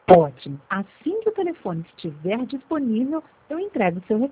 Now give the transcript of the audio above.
Ótimo. Assim que o telefone estiver disponível, eu entrego o seu